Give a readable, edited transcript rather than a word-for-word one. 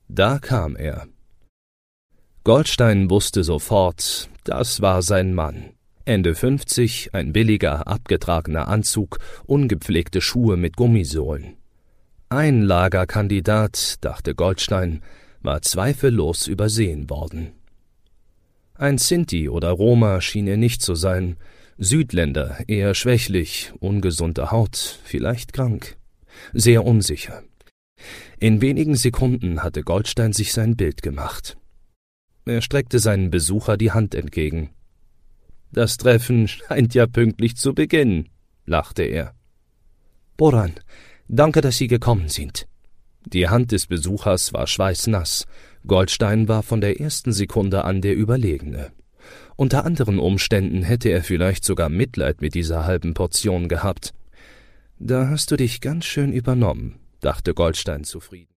Da kam er. Goldstein wusste sofort, das war sein Mann. Ende 50, ein billiger, abgetragener Anzug, ungepflegte Schuhe mit Gummisohlen. Ein Lagerkandidat, dachte Goldstein, war zweifellos übersehen worden. Ein Sinti oder Roma schien er nicht zu sein, Südländer, eher schwächlich, ungesunde Haut, vielleicht krank, sehr unsicher. In wenigen Sekunden hatte Goldstein sich sein Bild gemacht. Er streckte seinem Besucher die Hand entgegen. »Das Treffen scheint ja pünktlich zu beginnen«, lachte er. »Boran, danke, dass Sie gekommen sind.« Die Hand des Besuchers war schweißnass. Goldstein war von der ersten Sekunde an der Überlegene. Unter anderen Umständen hätte er vielleicht sogar Mitleid mit dieser halben Portion gehabt. »Da hast du dich ganz schön übernommen«, dachte Goldstein zufrieden.